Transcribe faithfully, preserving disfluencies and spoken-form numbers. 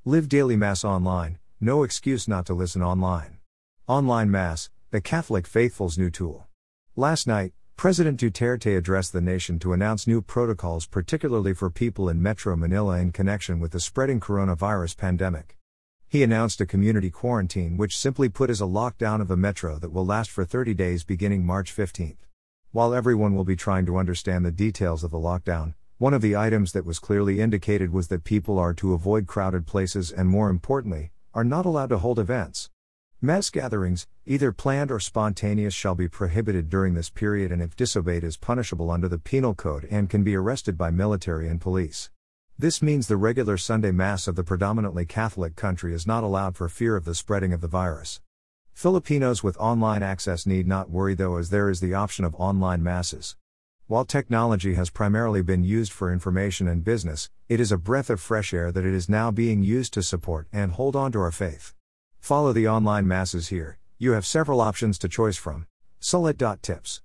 Live daily Mass online, no excuse not to listen online. Online Mass, the Catholic faithful's new tool. Last night, President Duterte addressed the nation to announce new protocols particularly for people in Metro Manila in connection with the spreading coronavirus pandemic. He announced a community quarantine, which simply put is a lockdown of the metro that will last for thirty days beginning March fifteenth. While everyone will be trying to understand the details of the lockdown, one of the items that was clearly indicated was that people are to avoid crowded places and, more importantly, are not allowed to hold events. Mass gatherings, either planned or spontaneous, shall be prohibited during this period, and if disobeyed is punishable under the Penal Code and can be arrested by military and police. This means the regular Sunday Mass of the predominantly Catholic country is not allowed for fear of the spreading of the virus. Filipinos with online access need not worry though, as there is the option of online masses. While technology has primarily been used for information and business, it is a breath of fresh air that it is now being used to support and hold on to our faith. Follow the online masses here. You have several options to choose from. Sulit.tips